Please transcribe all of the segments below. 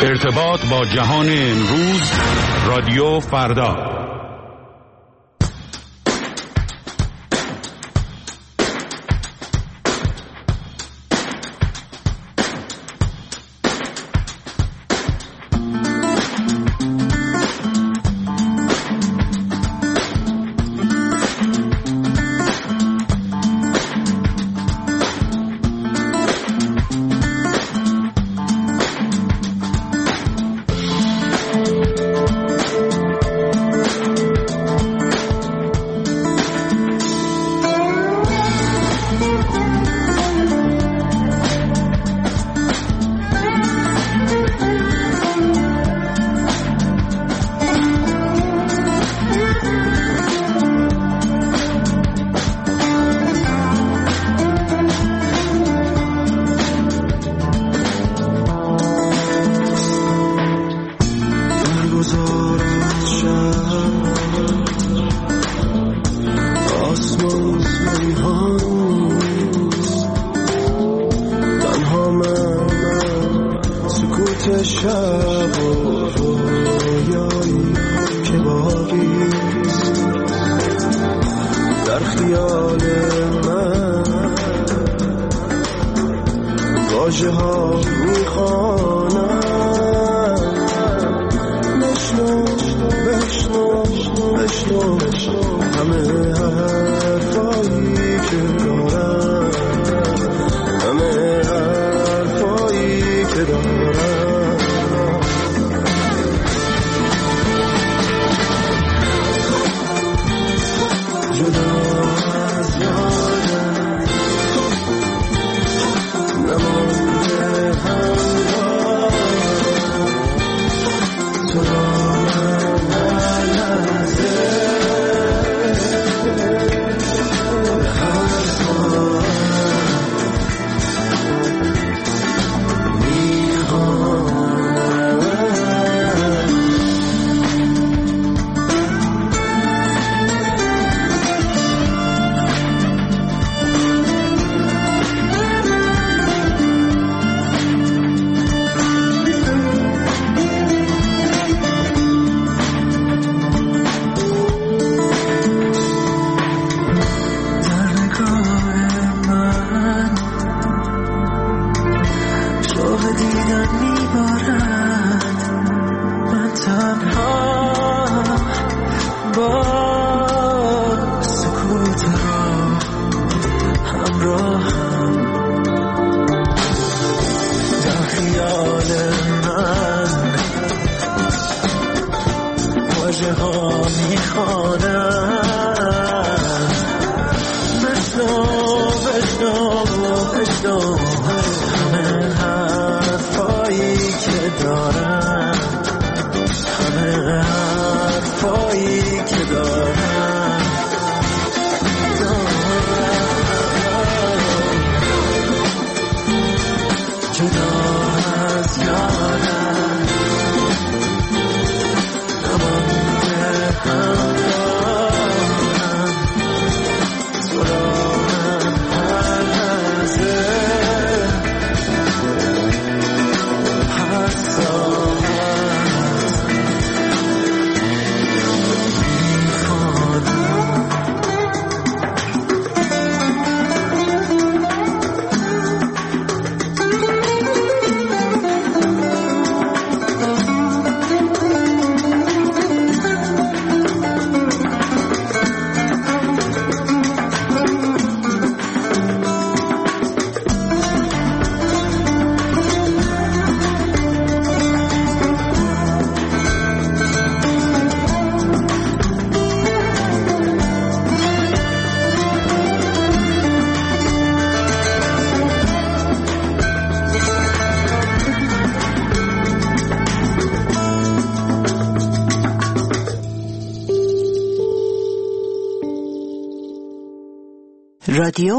ارتباط با جهان امروز، رادیو فردا. رادیو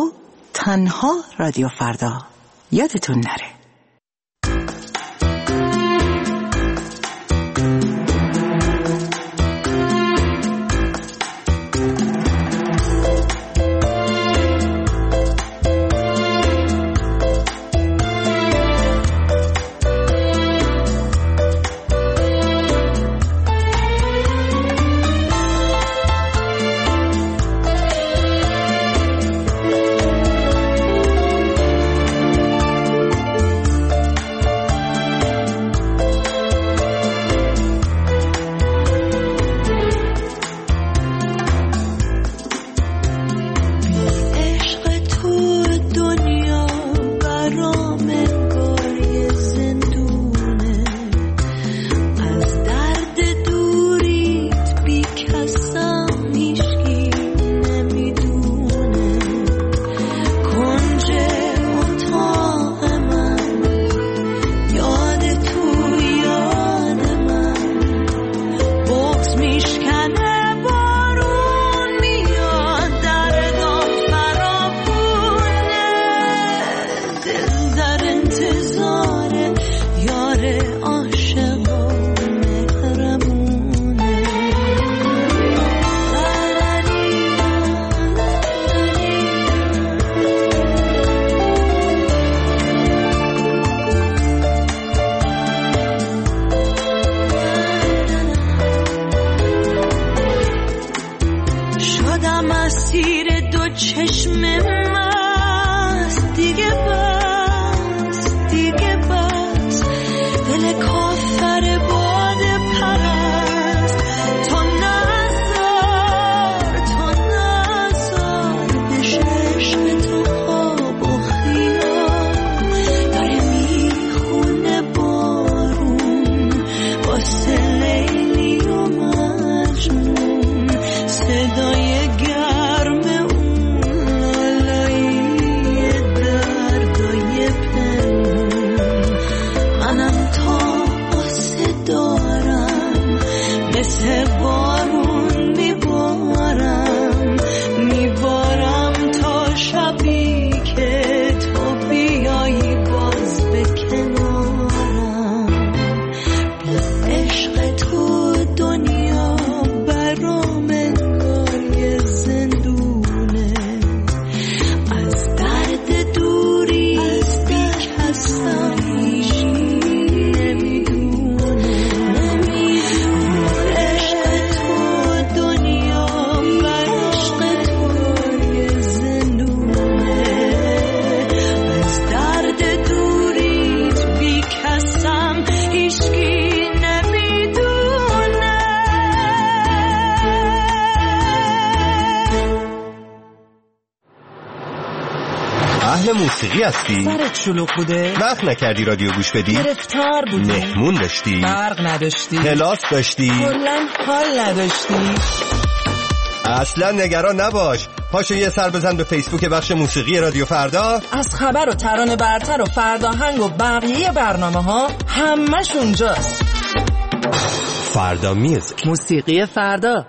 تنها رادیو فردا، یادتون نره. موسیقی هستی؟ سرت شلوغ بوده؟ وقت نکردی رادیو گوش بدی؟ گرفتار بودی؟ مهمون داشتی؟ برق نداشتی؟ کلاس داشتی؟ کلاً حال نداشتی؟ اصلا نگران نباش، پاشو یه سر بزن به فیسبوک بخش موسیقی رادیو فردا. از خبر و ترانه برتر و فرداهنگ و بقیه برنامه ها همش اونجاست. فردا میوزیک، موسیقی فردا.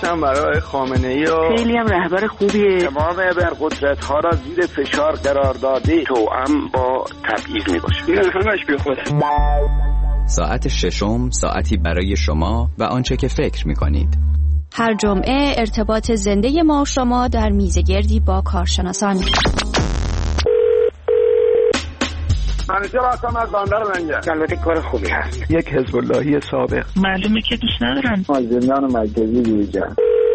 میکنم برای خامنه‌ای و خیلی هم رهبر خوبیه. تمام ابرقدرت‌ها را زیر فشار قرار داده، توأم با تبعیض میباشه. این همش بی خوده. ساعت ششم، ساعتی برای شما و آنچه که فکر میکنید. هر جمعه ارتباط زنده ما و شما در میزگردی با کارشناسان. منیجر هستم از بندر منجر. البته کار خوبی هست. یک حزب اللهی سابق. معلومه که دوست ندارن. از زندان مرکزی بیرون.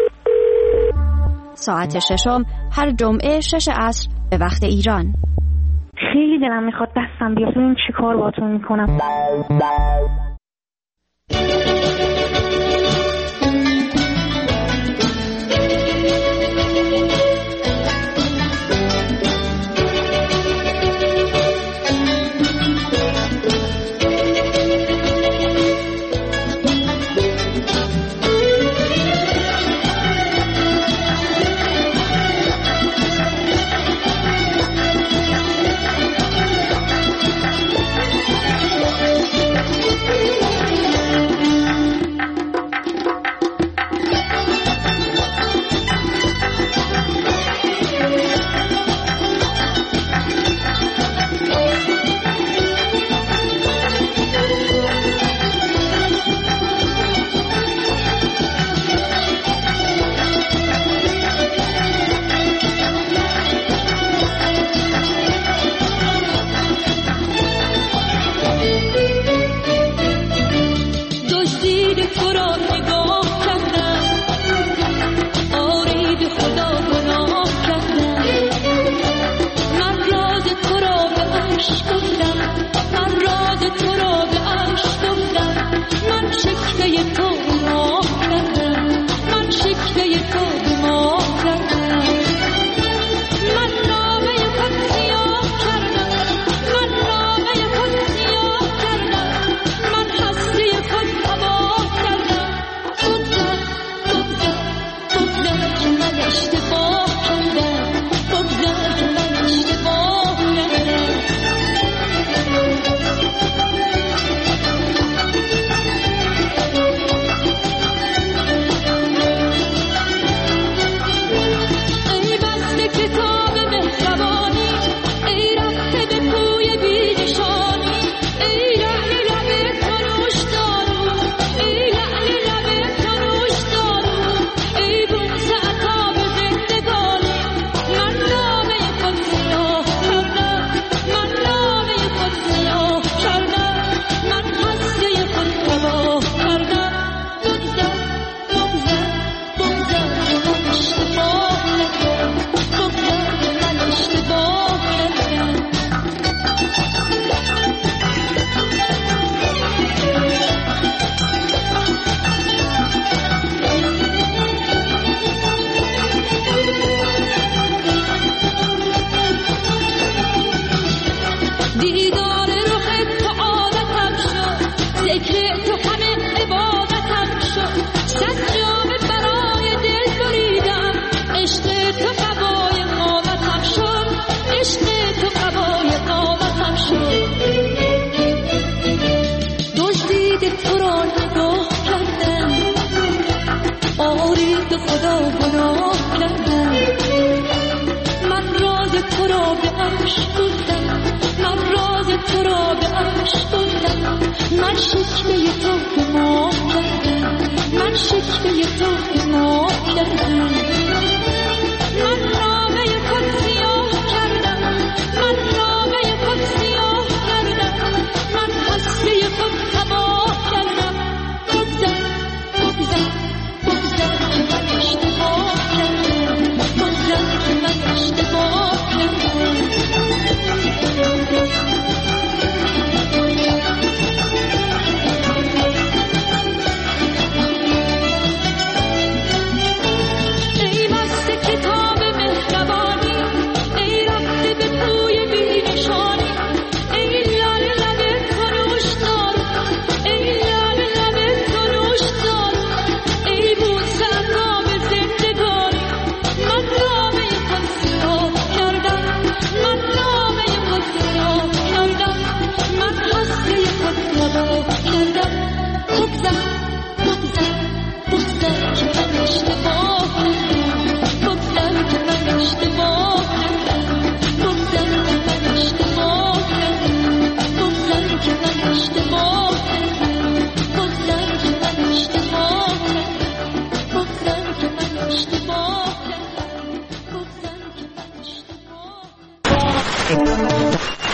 ساعت ششم هر جمعه 6 عصر به وقت ایران. خیلی دلم میخواد دستم بیاد. این چی کار باتون میکنم؟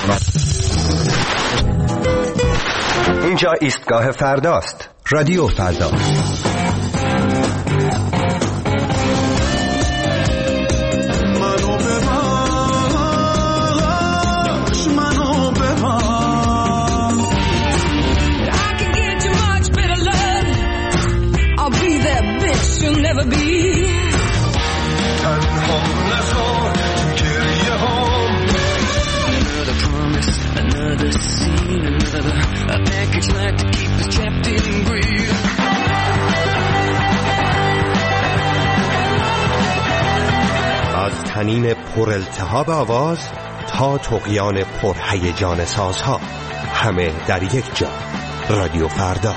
اینجا ایستگاه فرداست. رادیو فردا. از تنین پر التهاب آواز تا طغیان پر هیجان سازها، همه در یک جا. رادیو فردا.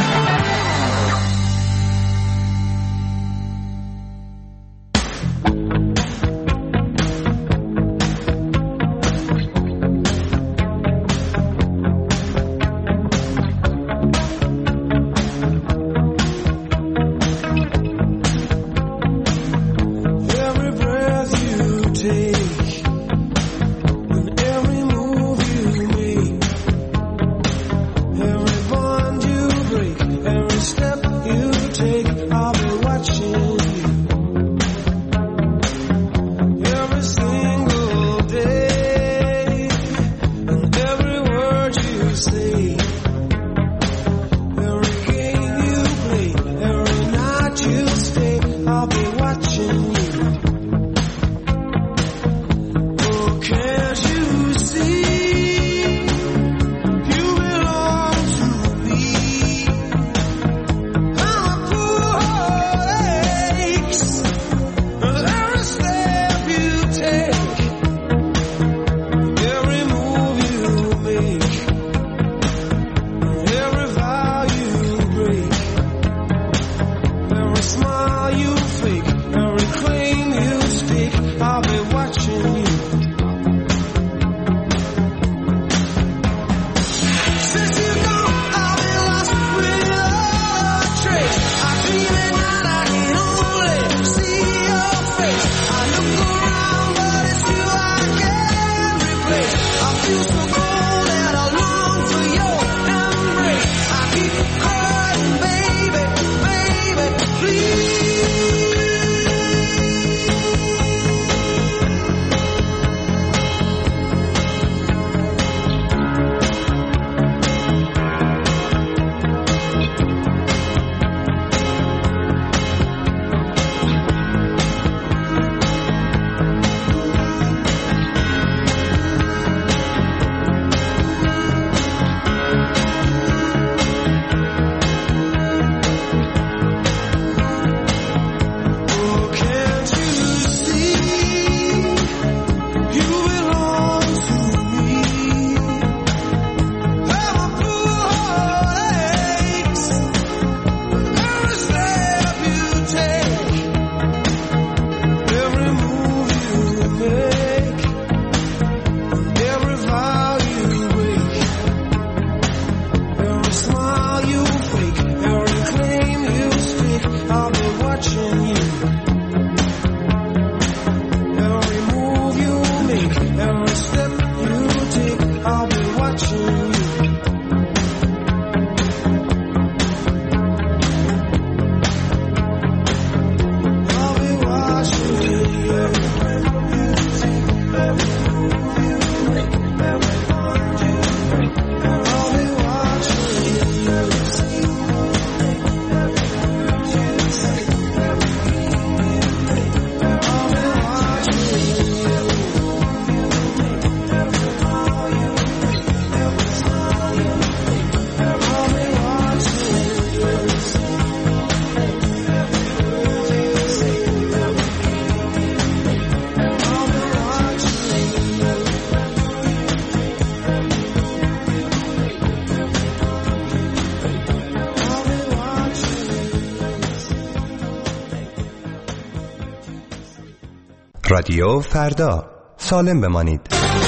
رادیو فردا. سالم بمانید.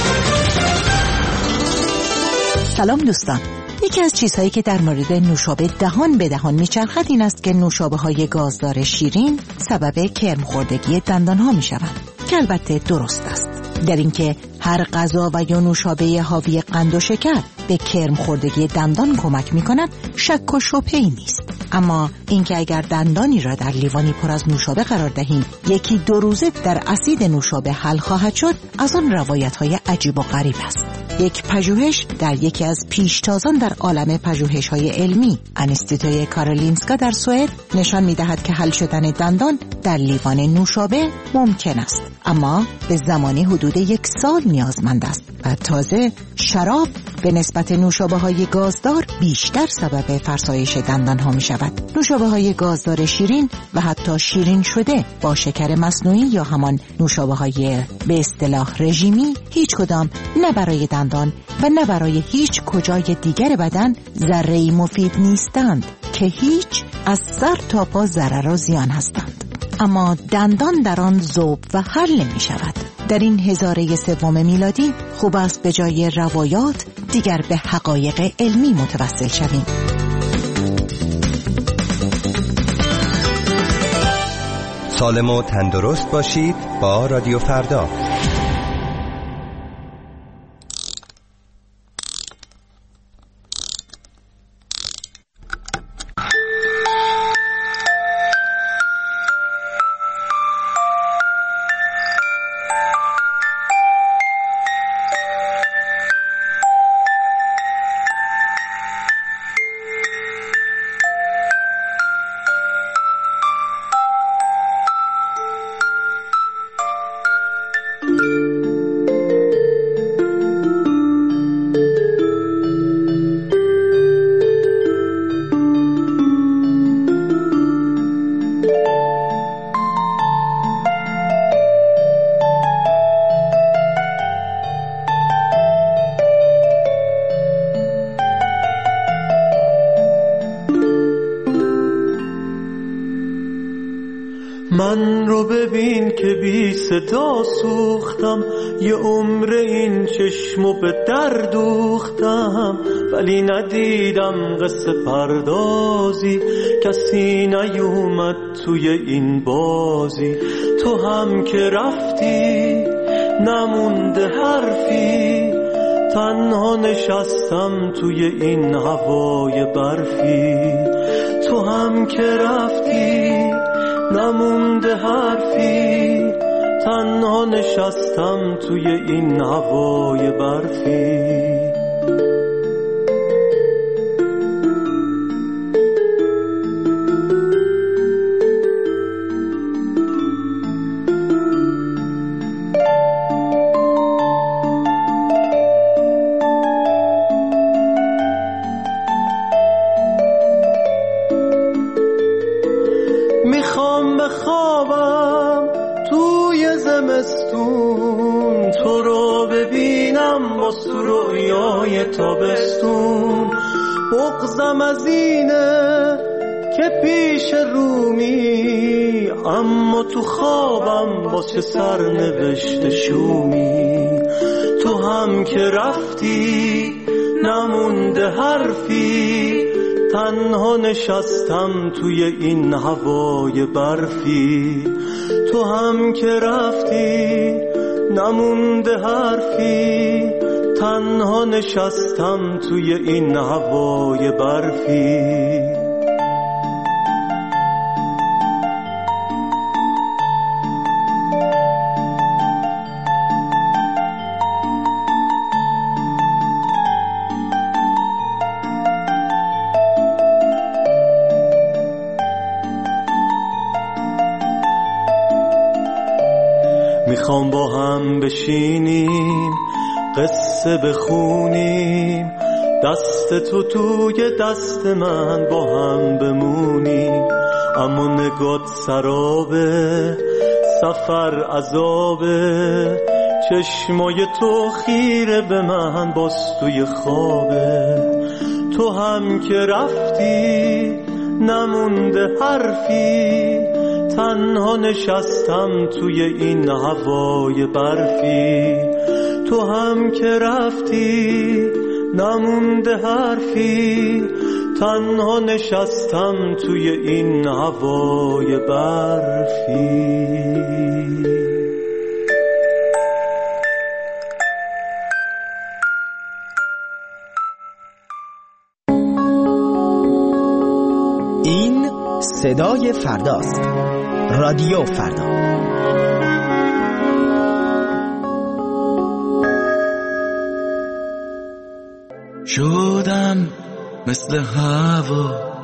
سلام دوستان. یکی از چیزهایی که در مورد نوشابه دهان به دهان میچرخد این است که نوشابه‌های گازدار شیرین سبب کرم خوردگی دندان‌ها میشوند، که البته درست است. در اینکه هر غذا و یا نوشابه حاوی قند و شکر به کرم خوردگی دندان کمک می‌کند شک و شبهه‌ای نیست. اما اینکه اگر دندانی را در لیوانی پر از نوشابه قرار دهیم 1-2 روزه در اسید نوشابه حل خواهد شد، از آن روایت‌های عجیب و غریب است. یک پژوهش در یکی از پیشتازان در عالم پژوهش‌های علمی انستیتوی کارولینسکا در سوئد نشان می‌دهد که حل شدن دندان در لیوان نوشابه ممکن است، اما به زمانی حدود 1 سال نیازمند است و تازه شراب به نسبت نوشابه‌های گازدار بیشتر سبب فرسایش دندان‌ها می‌شود. نوشابه‌های گازدار شیرین و حتی شیرین شده با شکر مصنوعی یا همان نوشابه‌های به اصطلاح رژیمی هیچ کدام نه برای دندان و نه برای هیچ کجای دیگر بدن ذره‌ای مفید نیستند که هیچ از سر تا پا ضرر و زیان هستند. اما دندان در آن ذوب و حل نمی شود. در این 1003 میلادی خوب است به جای روایات دیگر به حقایق علمی متوسل شویم. سالم و تندرست باشید با رادیو فردا. من رو ببین که بی صدا سوختم، یه عمر این چشمو به در دوختم، ولی ندیدم قصه پردازی، کسی نیومد توی این بازی. تو هم که رفتی نمونده حرفی، تنها نشستم توی این هوای برفی. تو هم که رفتی نمونده حرفی، تنها نشستم توی این هوای برفی. میخوام بخوابم توی زمستون، تو رو ببینم با رویای تابستون. بغضم از اینه که پیش رومی، اما تو خوابم با چه سرنوشت شومی. تو هم که رفتی نمونده حرفی، تنها نشستم توی این هوای برفی. تو هم که رفتی نمونده حرفی، تنها نشستم توی این هوای برفی. میخوام با هم بشینیم قصه بخونیم، دست تو توی دست من با هم بمونیم. اما نگات سرابه، سفر عذابه، چشمای تو خیره به من باز توی خوابه. تو هم که رفتی نمونده حرفی، تنها نشستم توی این هوای برفی. تو هم که رفتی نمونده حرفی، تنها نشستم توی این هوای برفی. صدای فرداست. رادیو فردا. شدم مثل هوا،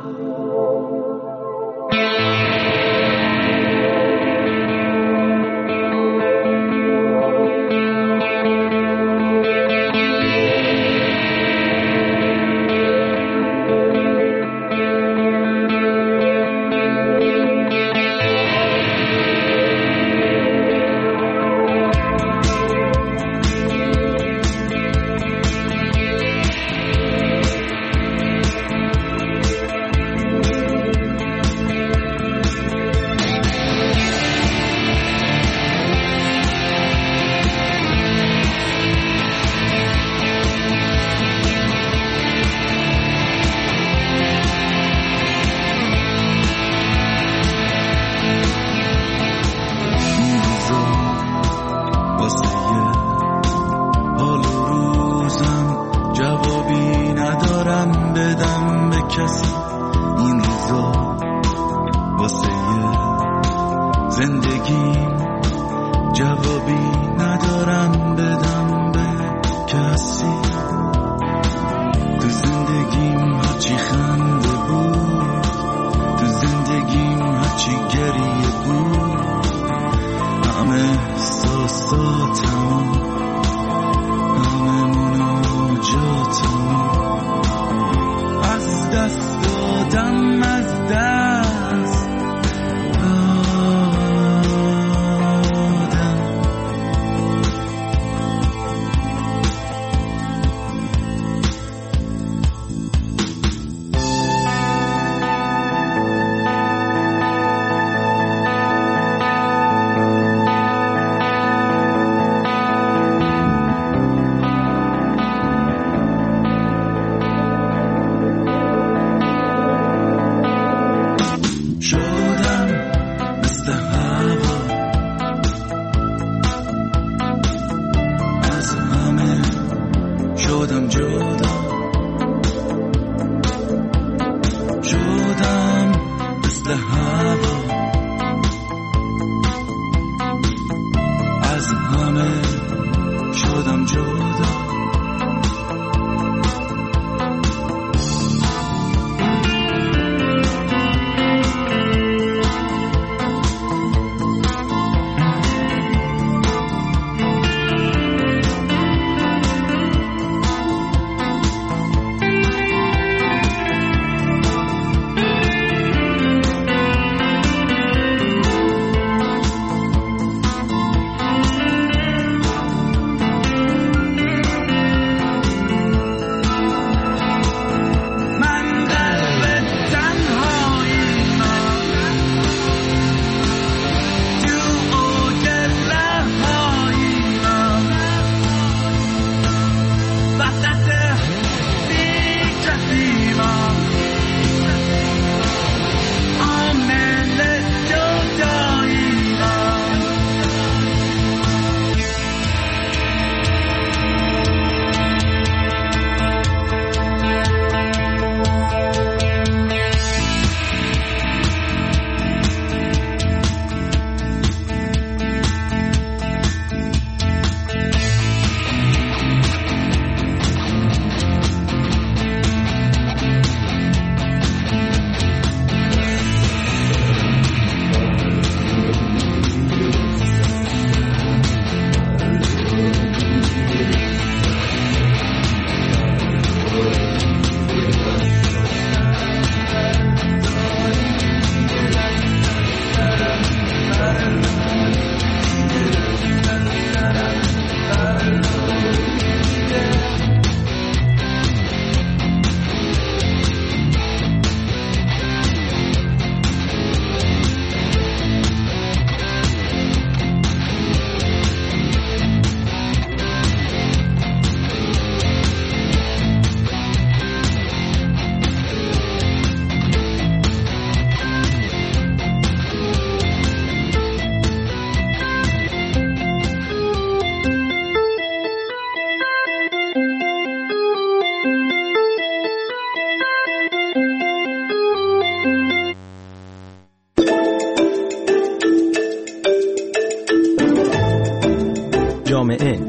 جامعه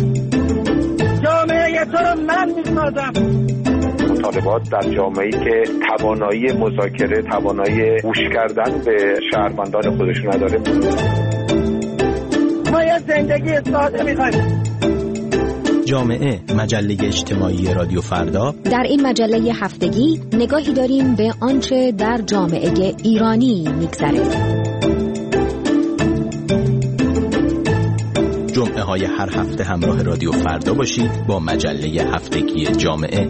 تو رو من می‌سازم. مطالبات در جامعه‌ای که توانایی مذاکره، توانایی گوش کردن به شهروندان خودش نداره. ما یه زندگی ساده می‌خوایم. جامعه، مجله اجتماعی رادیو فردا. در این مجله هفتگی نگاهی داریم به آنچه در جامعه ایرانی می‌گذره. جمعه های هر هفته همراه رادیو فردا باشید با مجله هفتگی جامعه.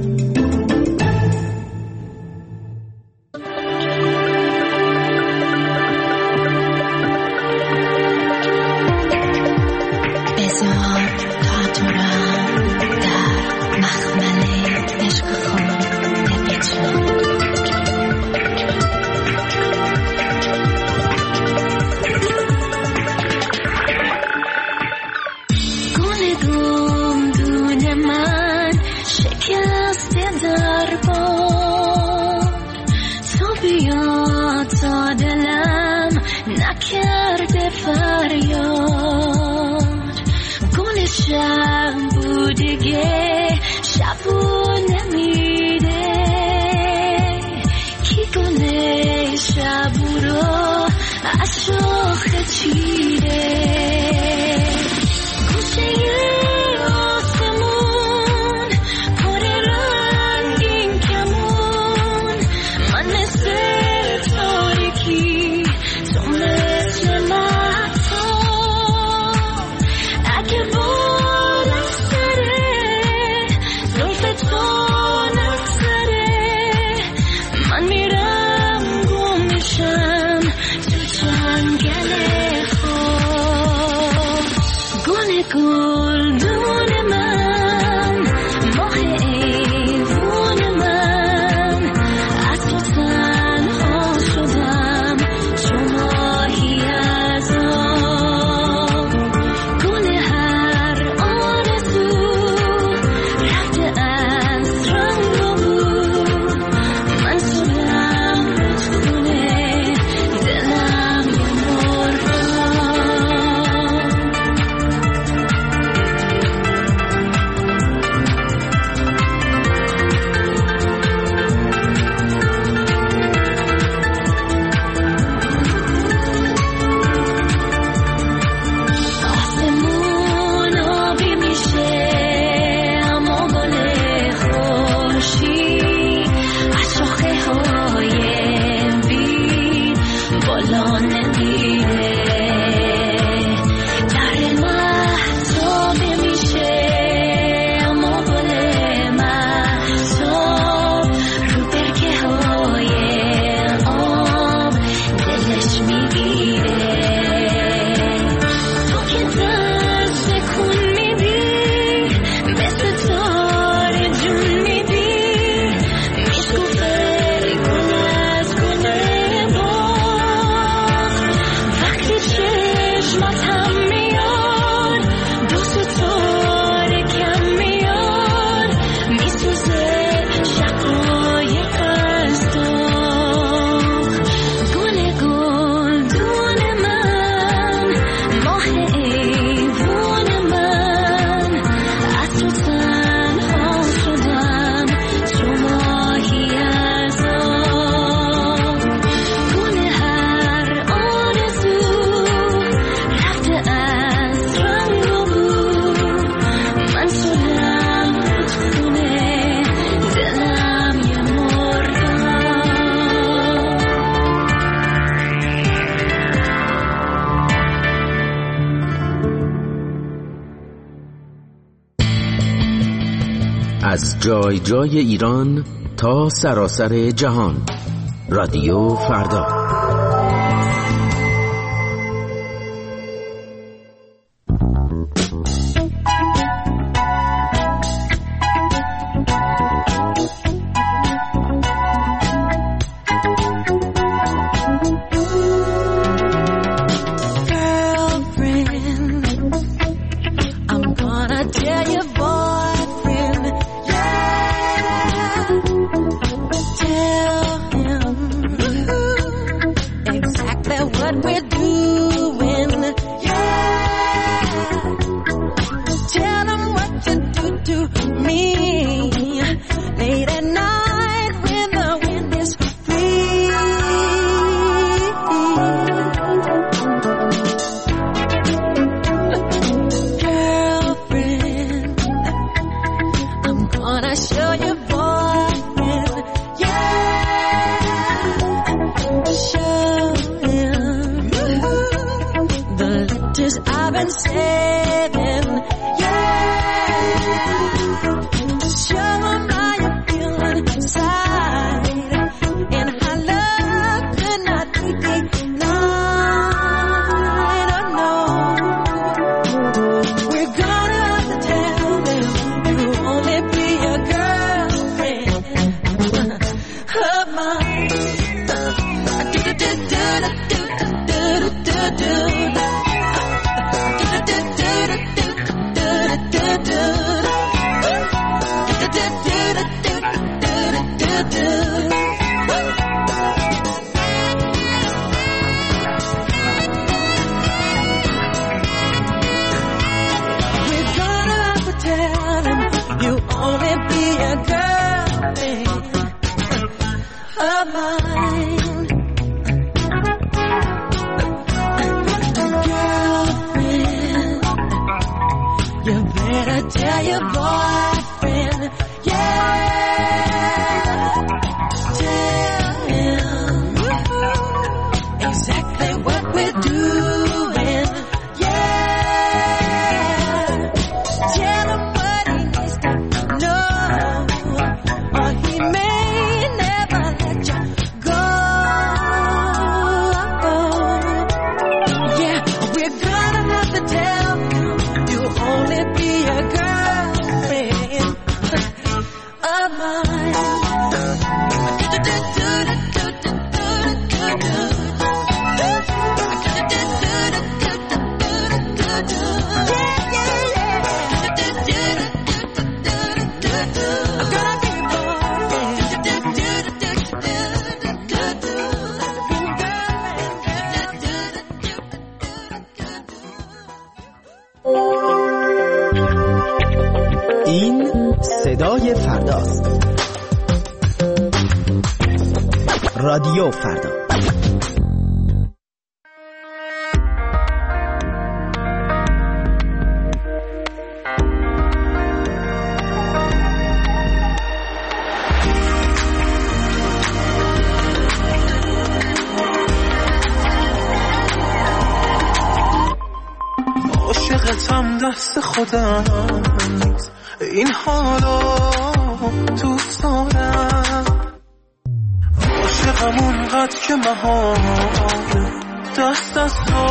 از جای جای ایران تا سراسر جهان، رادیو فردا. to me late at night when the wind is free. Girlfriend, I'm gonna show you boyfriend, yeah, show him the letters I've been saving, yeah, show him how you feeling inside and how love could not be denied. Oh no, we're gonna have to tell them you only be a girlfriend of mine. We're gonna have to tell them you only be a girlfriend of mine. Girlfriend, you better tell your boyfriend, yeah, tell him exactly what we're doing, yeah, tell him what he needs to know, or he may never let you go. Yeah, we're gonna have to tell him you only be a girlfriend of mine. این صدای فرداست. رادیو فردا. عاشقتم دست خودم این حالا دوست دارم، عاشقم اونقدر که مهار دست از تو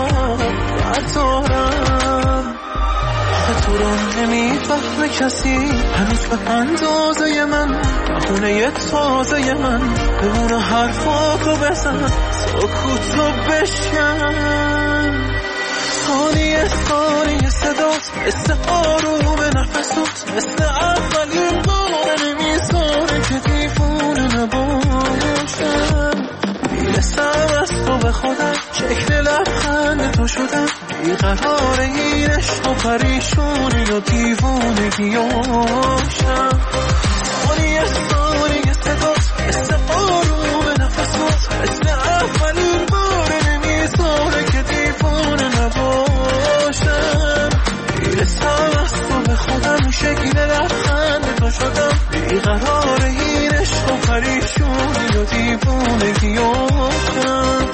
بردارم. تو رو نمیفهمه کسی هنوز به اندازه من، بخونه تازه من بمونه حرفاتو بزن سکوتو بشکن. ثانیه ثانیه صدات مثل آروم نفسات، مثل اولین بار نمیذاره که دیوونه نباشم. میرسم از تو به خودم، شکل لبخند تو شدم، بیقرار این عشق و پریشونی و دیوونگیاشم. ثانیه ثانیه صدات مثل آروم نفسات، مثل اولین بار نمیذاره که دیوونه نباشم. میرسم از تو به خودم، شکل لبخند تو شدم، بیقرار این عشق و پریشونی و دیوونگیاشم.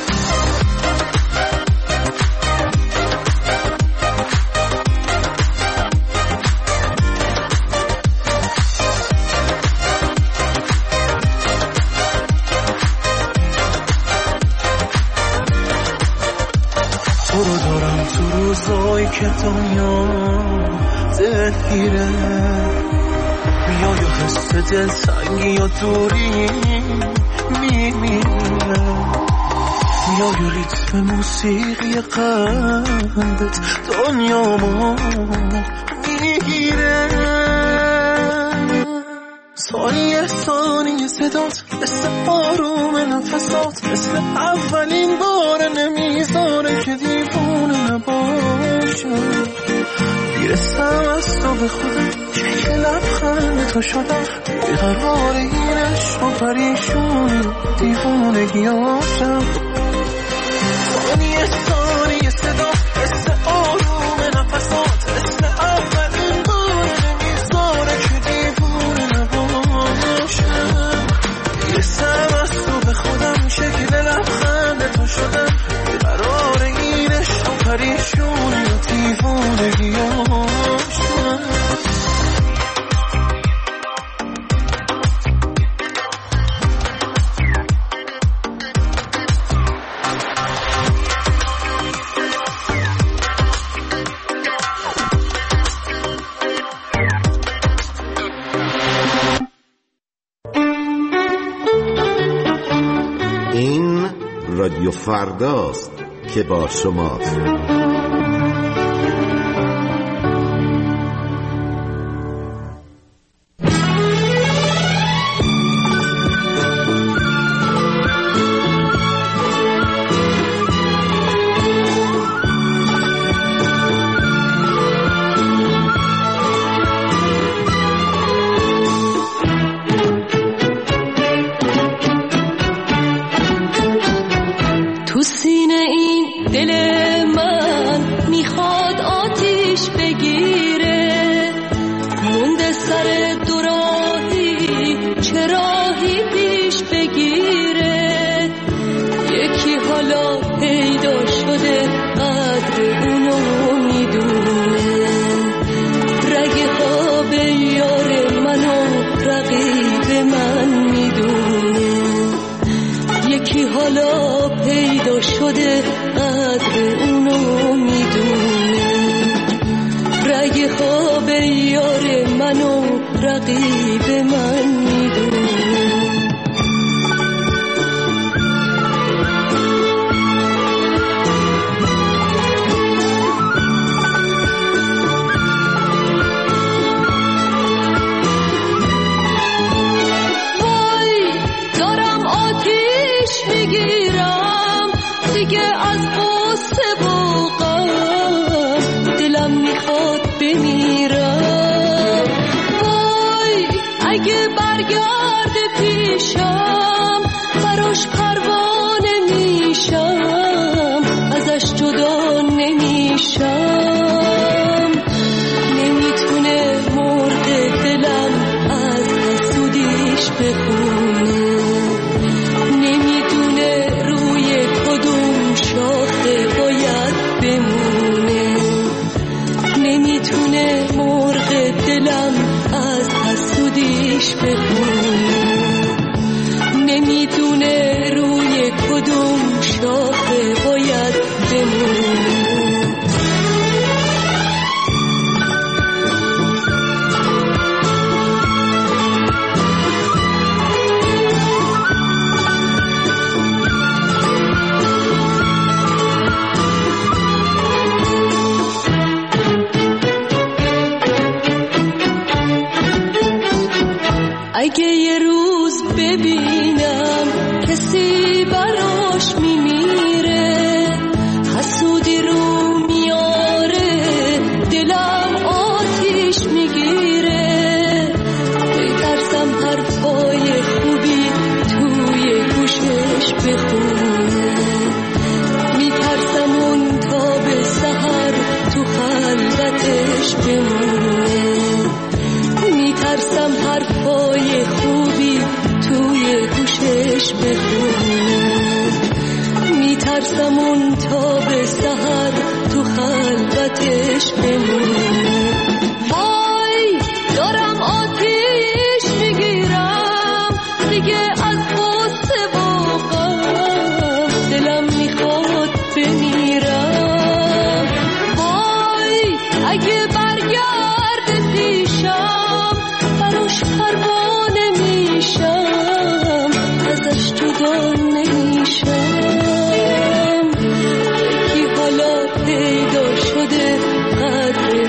تو رو دارم تو روزایی که دنیا دلگیره، میای و حس دلتنگی و دوری میمیره، میای و ریتم موسیقی قلبت دنیامو میگیره. ثانیه ثانیه صدات مثل آروم نفسات، مثل اولین بار نمیذاره که دیوونه نباشم. میرسم از تو و به خودم شکل لبخند تو شدم بیقرار این عشق و پریشونی دیوونگی هاشم ثانیه ثانیه صدا حس آروم نفسات اسم اولین بار نمیذاره که دیوونه نباشم میرسم از تو به خودم شکل لبخند تو شدم بیقرار این عشق و پریشونی دیوونگی هاشم این رادیو فرداست که با شماست. اگه یه روز ببینم کسی براش میمیره حسودی رو میاره دلم آتیش میگیره میترسم حرفای خوبی توی گوشش بخونه میترسم اون تا به سحر تو خلوتش بمونه میترسم حرفای خوبی توی گوشش بخونه میترسم اون تا به سحر تو خلوتش بمونه وای دارم آتیش میگیرم دیگه از غصه و غم دلم میخواد بمیرم وای اگه برگرد پیشم براش پروانه میشم ازش جدا نمیشم یکی حالا پیدا شده قدر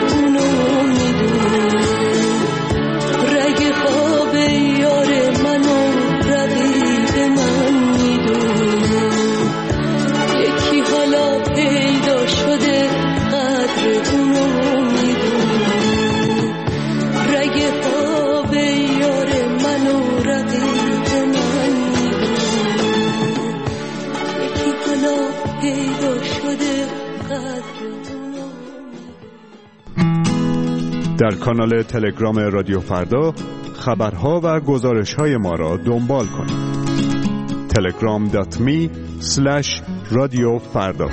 در کانال تلگرام رادیو فردا خبرها و گزارش‌های ما را دنبال کنید. telegram.me/رادیوفردا.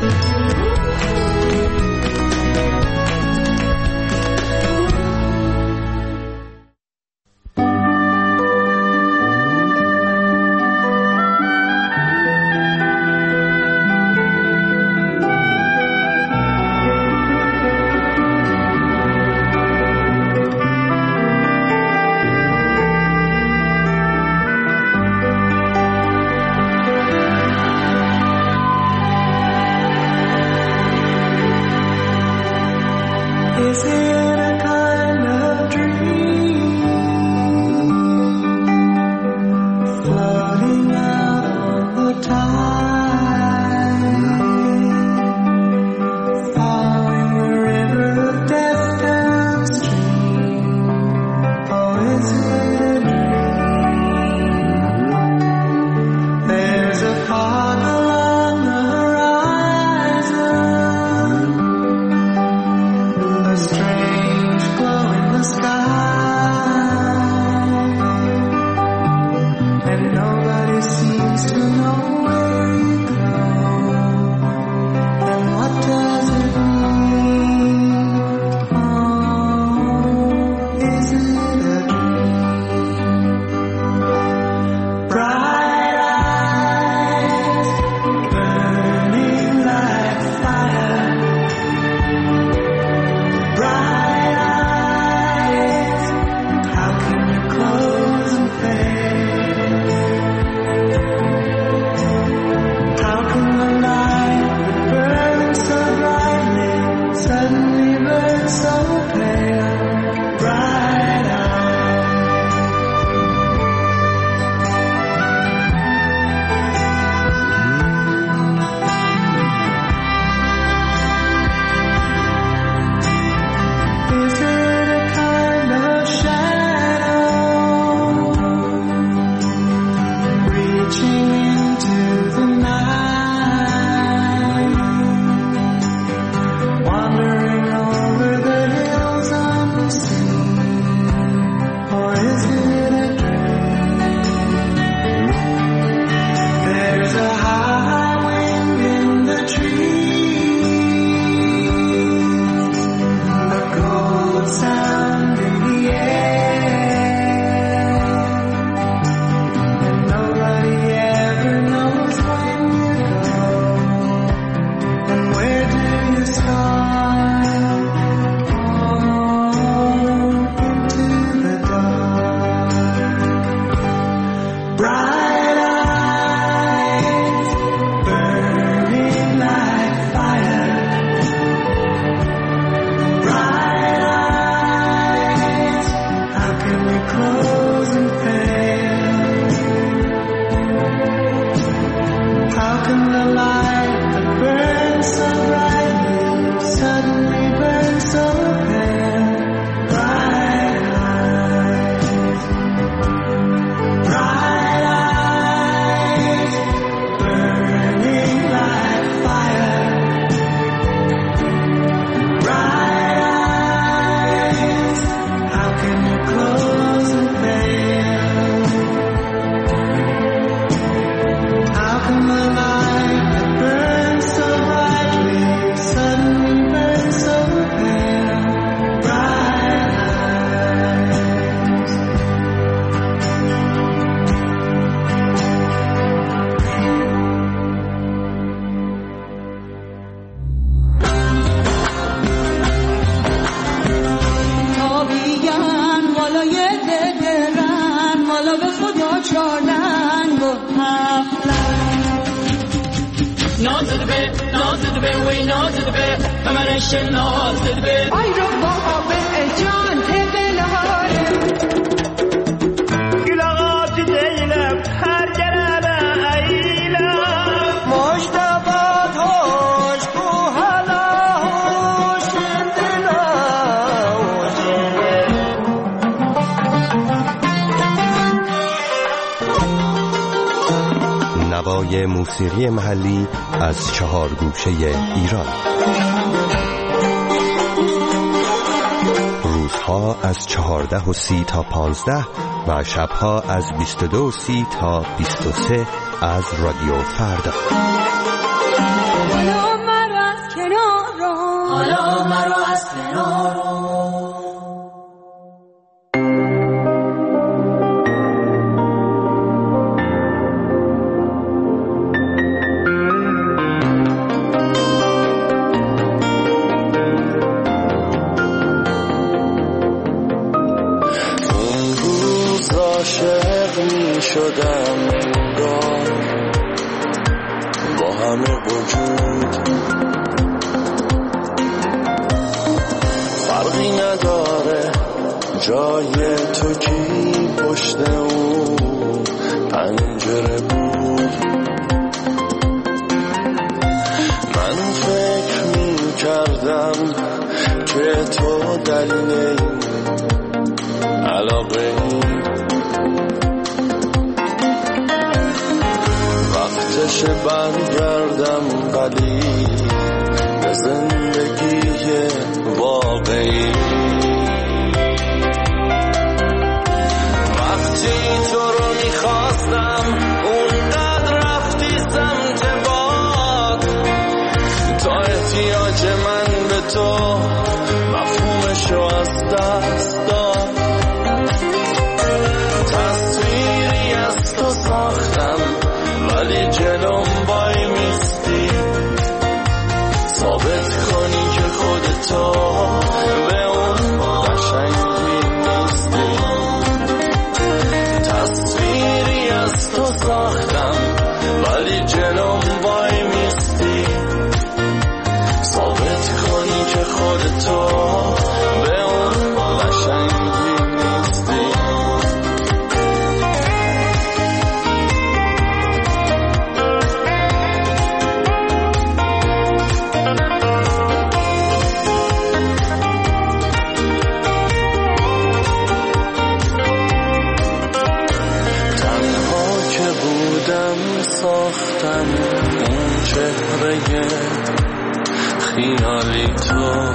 نوای موسیقی محلی از 4 گوشه ایران. روزها از 14:30 تا 15 و شبها از 22:30 تا 23 از رادیو فردا. حالا مرا از کنار رو، حالا مرا از کنار رو. شدم انگار با همه وجود، فرقی نداره جای تو کی پشت اون پنجره بود. من فکر می کردم که تو دلیل علاقه وقتش برگردم ولی به زندگی واقعی. وقتی تو رو میخواستم اونقدر رفتی سمت باد، تا احتیاج من به تو مفهومشو از دست داد. تصویری از تو ساختم ولی جلوم وای میستی، ثابت کنی که خودتو به اون قشنگی نیستی. تصویری از تو ساختم ولی جلوم وای میستی، ثابت کنی که خودتو به اون قشنگی نیستی. ساختم اون چهره خیالی تو،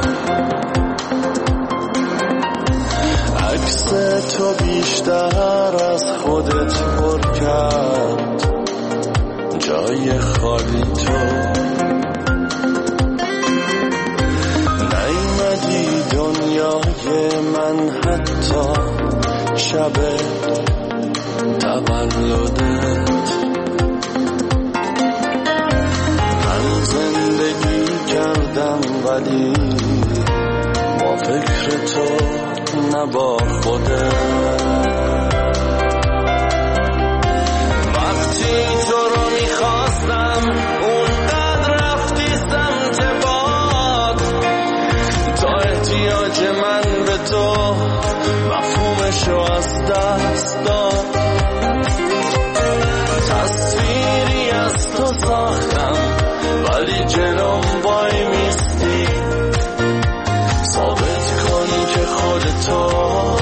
عکس تو بیشتر از خودت پر کرد جای خالی تو. نیومدی دنیای من حتی شب تولدت. زندگی کردم ولی با فکر تو نه با خودت. وقتی تو رو میخواستم اونقدر رفتی سمت باد، تا احتیاج من به تو مفهومشو از دست داد. تصویری از تو ساختم ولی جلوم وای میستی، ثابت کنی که خودتو